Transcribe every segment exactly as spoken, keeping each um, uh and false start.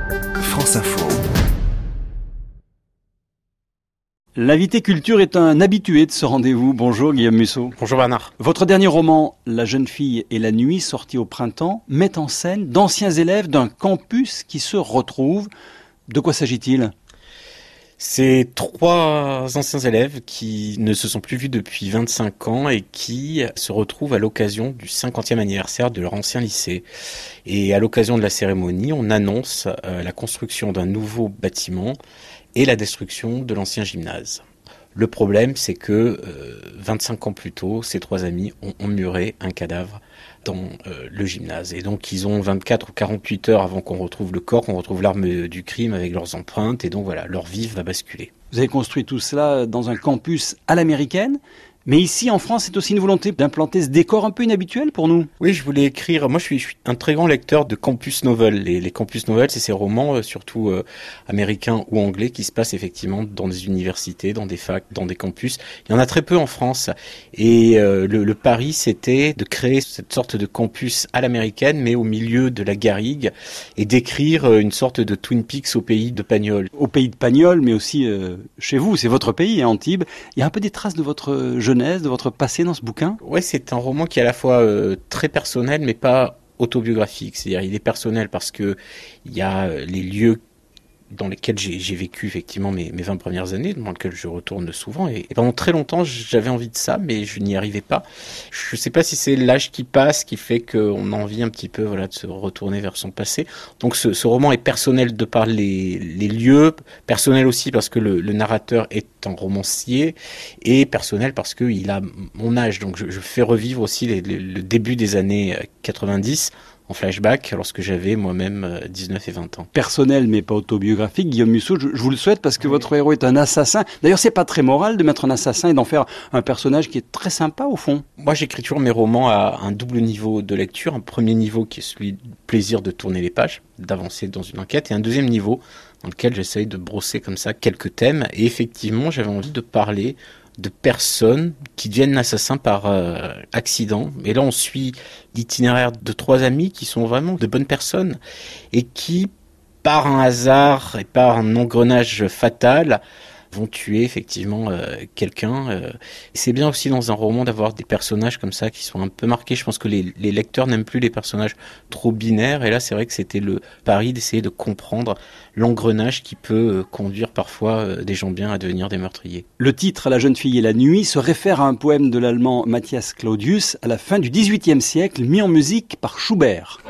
France Info. L'invité culture est un habitué de ce rendez-vous. Bonjour Guillaume Musso. Bonjour Bernard. Votre dernier roman, La jeune fille et la nuit, sorti au printemps, met en scène d'anciens élèves d'un campus qui se retrouvent. De quoi s'agit-il ? C'est trois anciens élèves qui ne se sont plus vus depuis vingt-cinq ans et qui se retrouvent à l'occasion du cinquantième anniversaire de leur ancien lycée. Et à l'occasion de la cérémonie, on annonce euh, la construction d'un nouveau bâtiment et la destruction de l'ancien gymnase. Le problème, c'est que euh, vingt-cinq ans plus tôt, ces trois amis ont emmuré un cadavre dans euh, le gymnase. Et donc, ils ont vingt-quatre ou quarante-huit heures avant qu'on retrouve le corps, qu'on retrouve l'arme du crime avec leurs empreintes. Et donc, voilà, leur vie va basculer. Vous avez construit tout cela dans un campus à l'américaine. Mais ici, en France, c'est aussi une volonté d'implanter ce décor un peu inhabituel pour nous. Oui, je voulais écrire... Moi, je suis, je suis un très grand lecteur de campus novels. Les, les campus novels, c'est ces romans, euh, surtout euh, américains ou anglais, qui se passent effectivement dans des universités, dans des facs, dans des campus. Il y en a très peu en France. Et euh, le, le pari, c'était de créer cette sorte de campus à l'américaine, mais au milieu de la garrigue, et d'écrire euh, une sorte de Twin Peaks au pays de Pagnol. Au pays de Pagnol, mais aussi euh, chez vous. C'est votre pays, hein, Antibes. Il y a un peu des traces de votre jeunesse, de votre passé dans ce bouquin ? Ouais, c'est un roman qui est à la fois euh, très personnel, mais pas autobiographique. C'est-à-dire, il est personnel parce que il y a euh, les lieux dans lesquels j'ai, j'ai vécu effectivement mes, mes vingt premières années, dans lesquels je retourne souvent. Et, et pendant très longtemps, j'avais envie de ça, mais je n'y arrivais pas. Je ne sais pas si c'est l'âge qui passe qui fait qu'on a envie un petit peu, voilà, de se retourner vers son passé. Donc ce, ce roman est personnel de par les, les lieux, personnel aussi parce que le, le narrateur est un romancier, et personnel parce qu'il a mon âge. Donc je, je fais revivre aussi les, les, le début des années quatre-vingt-dix, en flashback, lorsque j'avais moi-même dix-neuf et vingt ans. Personnel, mais pas autobiographique. Guillaume Musso, je, je vous le souhaite parce que oui. Votre héros est un assassin. D'ailleurs, c'est pas très moral de mettre un assassin et d'en faire un personnage qui est très sympa au fond. Moi, j'écris toujours mes romans à un double niveau de lecture. Un premier niveau qui est celui du plaisir de tourner les pages, d'avancer dans une enquête, et un deuxième niveau dans lequel j'essaye de brosser comme ça quelques thèmes. Et effectivement, j'avais envie de parler de personnes qui deviennent assassins par euh, accident. Et là, on suit l'itinéraire de trois amis qui sont vraiment de bonnes personnes et qui, par un hasard et par un engrenage fatal, vont tuer effectivement euh, quelqu'un. Euh. C'est bien aussi dans un roman d'avoir des personnages comme ça qui sont un peu marqués. Je pense que les, les lecteurs n'aiment plus les personnages trop binaires. Et là, c'est vrai que c'était le pari d'essayer de comprendre l'engrenage qui peut euh, conduire parfois euh, des gens bien à devenir des meurtriers. Le titre « La jeune fille et la nuit » se réfère à un poème de l'allemand Matthias Claudius à la fin du dix-huitième siècle, mis en musique par Schubert.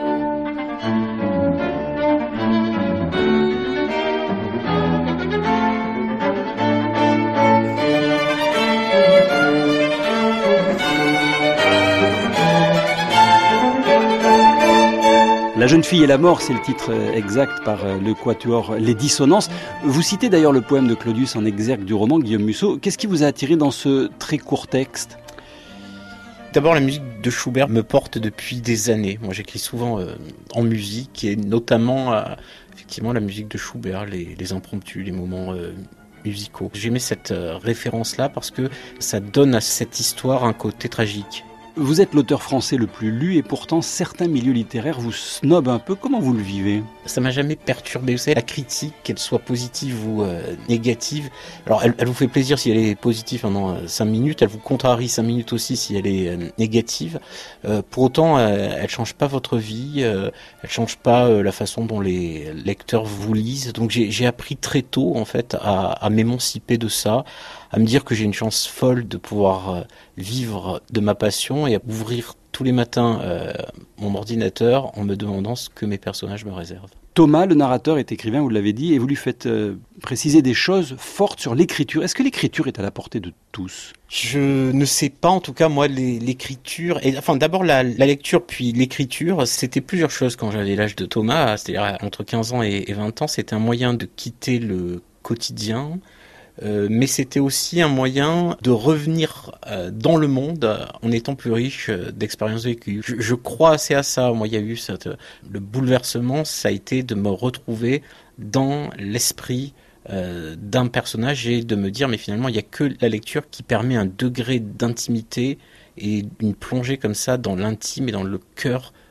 La jeune fille et la mort, c'est le titre exact par le quatuor Les Dissonances. Vous citez d'ailleurs le poème de Claudius en exergue du roman, Guillaume Musso. Qu'est-ce qui vous a attiré dans ce très court texte ? D'abord, la musique de Schubert me porte depuis des années. Moi, j'écris souvent euh, en musique, et notamment euh, effectivement la musique de Schubert, les, les impromptus, les moments euh, musicaux. J'aimais cette euh, référence-là parce que ça donne à cette histoire un côté tragique. Vous êtes l'auteur français le plus lu et pourtant certains milieux littéraires vous snobent un peu. Comment vous le vivez ? Ça m'a jamais perturbé. Vous savez, la critique, qu'elle soit positive ou euh, négative, alors elle, elle vous fait plaisir si elle est positive pendant euh, cinq minutes, elle vous contrarie cinq minutes aussi si elle est euh, négative. Euh, pour autant, euh, elle change pas votre vie, euh, elle change pas euh, la façon dont les lecteurs vous lisent. Donc j'ai, j'ai appris très tôt en fait à, à m'émanciper de ça, à me dire que j'ai une chance folle de pouvoir euh, vivre de ma passion et à ouvrir tous les matins euh, mon ordinateur en me demandant ce que mes personnages me réservent. Thomas, le narrateur, est écrivain, vous l'avez dit, et vous lui faites euh, préciser des choses fortes sur l'écriture. Est-ce que l'écriture est à la portée de tous ? Je ne sais pas, en tout cas, moi, les, l'écriture... Et, enfin, d'abord, la, la lecture, puis l'écriture, c'était plusieurs choses quand j'avais l'âge de Thomas, c'est-à-dire entre quinze ans et, et vingt ans. C'était un moyen de quitter le quotidien, Euh, mais c'était aussi un moyen de revenir euh, dans le monde euh, en étant plus riche euh, d'expériences vécues. Je, je crois assez à ça. Moi, il y a eu cette, le bouleversement, ça a été de me retrouver dans l'esprit euh, d'un personnage et de me dire, mais finalement, il n'y a que la lecture qui permet un degré d'intimité et une plongée comme ça dans l'intime et dans le cœur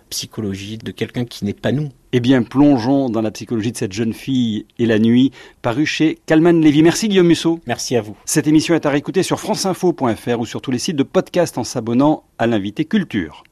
psychologie de quelqu'un qui n'est pas nous. Eh bien, plongeons dans la psychologie de cette jeune fille et la nuit, paru chez Calman Lévy. Merci Guillaume Musso. Merci à vous. Cette émission est à réécouter sur franceinfo point f r ou sur tous les sites de podcast en s'abonnant à l'invité Culture.